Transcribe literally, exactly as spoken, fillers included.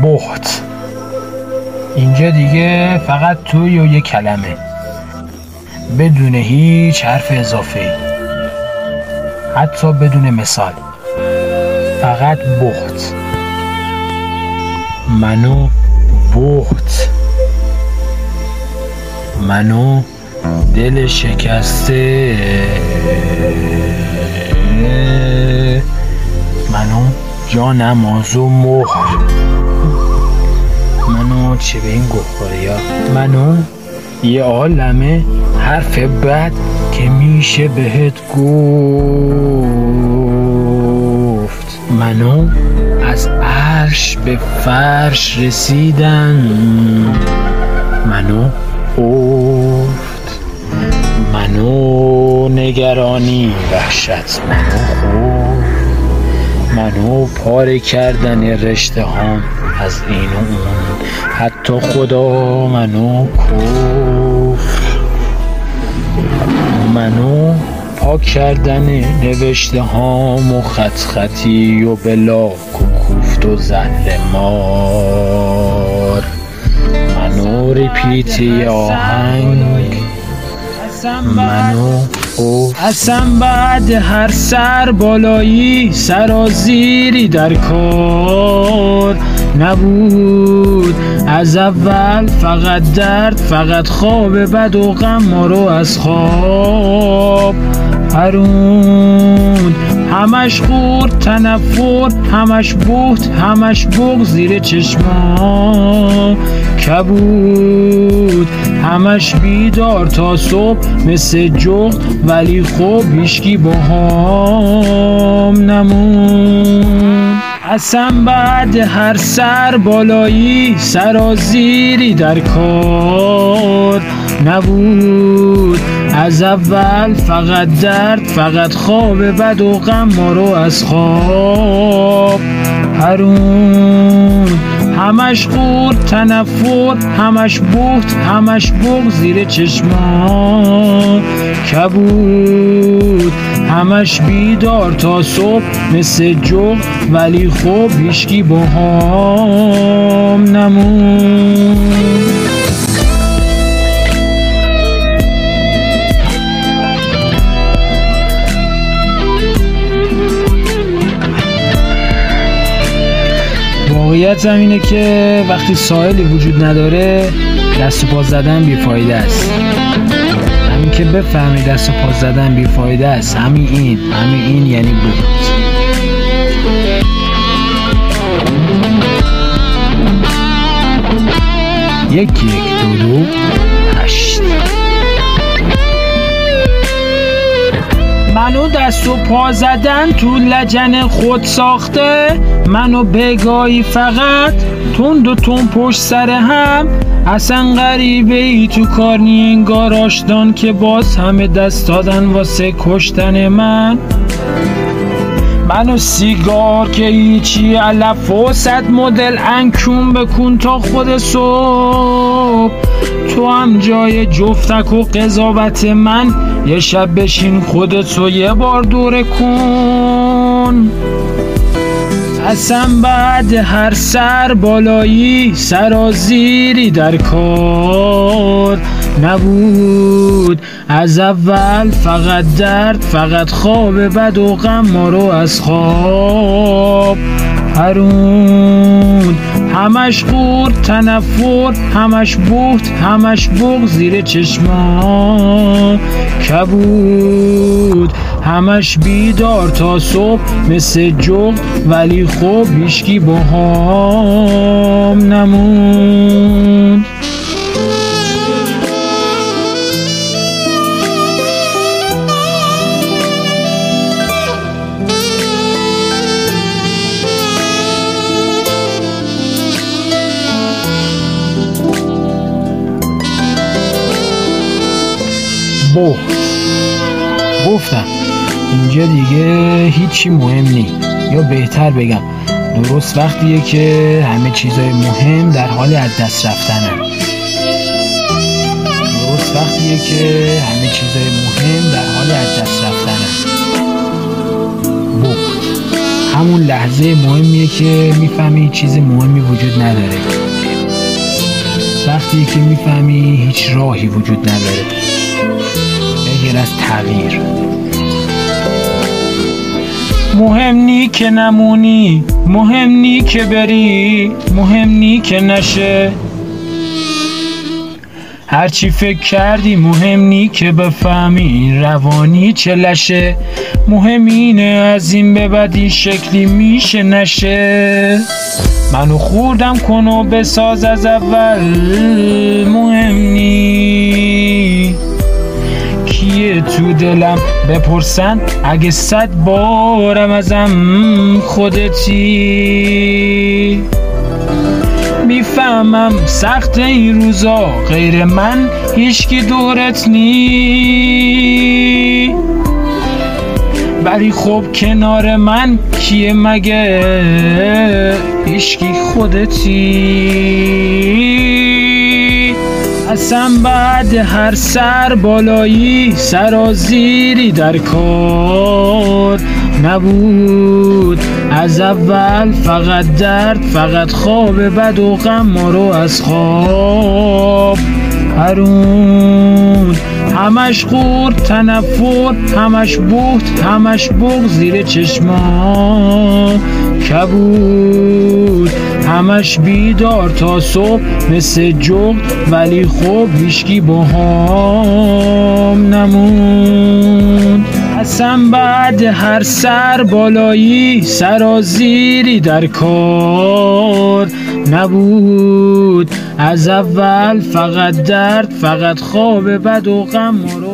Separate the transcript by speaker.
Speaker 1: بخت. اینجا دیگه فقط توی و یک کلمه بدون هیچ حرف اضافه، حتی بدون مثال، فقط بخت. منو بخت، منو دل شکسته، منو جانم آزو مخت، منو چه به این گفتاره یا منو یه عالمه حرف بد که میشه بهت گفت. منو از عرش به فرش رسیدن، منو افت، منو نگرانی وحشت، منو خوف، منو پاره کردن رشته هام از این و اون، حتی خدا منو کفت. منو پاک کردن نوشته هام و خط خطی و بلاک و کوفت و زهر مار. منو ریپیتی آهنگ، منو اصلا بعد هر سر بالایی سرازیری در کار نبود. از اول فقط درد، فقط خواب بد و غم ما رو از خواب پروند. همش خورد تنفر، همش بهت، همش بغض زیر چشما کبود. همش بیدار تا صبح مثل جغد، ولی خب هیچکی با هم نمون. اصلا بعد هر سر بالایی سرازیری در کار نبود. از اول فقط درد، فقط خواب بد و غم ما رو از خواب پروند. همش خورد تنفر، همش بهت، همش بغض زیر چشما کبود. همش بیدار تا صبح مثل جغد، ولی خب هیچکی با هم نمون. واقعیت اینه که وقتی ساحلی وجود نداره دست و پا زدن بیفایده است. همین که بفهمی دست و پا زدن بیفایده است، همین این همین این یعنی بود. یک یک دو دو هشت. منو دست و پا زدن تو لجن خود ساخته، منو بگاهی فقط تند و تون پشت سر هم. اصلا غریبه ای تو کار نی انگار آشدان که باز همه دست دادن واسه کشتن من. منو سیگار که هیچی علف و صد مدل انکون بکن تا خود صبح. تو هم جای جفتک و قضاوت من، یه شب بشین خودتو یه بار دوره کن. اصلا بعد هر سر بالایی سرازیری در کار نبود. از اول فقط درد، فقط خواب بد و غم ما رو از خواب پروند. همش خورد تنفر، همش بهت، همش بغض زیر چشما کبود. همش بیدار تا صبح مثل جغد، ولی خب هیچکی با هم نموند. بخت. گفتم اینجا دیگه هیچی مهم نی، یا بهتر بگم درست وقتیه که همه چیزای مهم در حال از دست رفتنه. درست وقتیه که همه چیزای مهم در حال از دست رفتنه. بخت همون لحظه مهمیه که میفهمی چیز مهمی وجود نداره، وقتی که میفهمی هیچ راهی وجود نداره بغیر از تغییر. مهم نی که نمونی، مهم نی که بری، مهم نی که نشه. هرچی فکر کردی مهم نی که بفهمی روانی چه لشه. مهم اینه از این به بعد این شکلی میشه نشه. منو خوردم کن و بساز از اول، مهم نی کیه تو دلم بپرسن اگه صد بارم ازم خودتی. میفهمم سخت این روزا غیر من هیچکی دورت نی، ولی خب کنار من کیه مگه هیچکی خودتی. اصلا بعد هر سر بالایی سرازیری در کار نبود. از اول فقط درد، فقط خواب بد و غم ما رو از خواب پرون. همش خورد تنفر، همش بهت، همش بغض زیر چشما کبود. همش بیدار تا صبح مثل جغد، ولی خب هیچکی با هم نموند. اصلا بعد هر سر بالایی سرازیری در کار نبود. از اول فقط درد، فقط خواب بد و غم.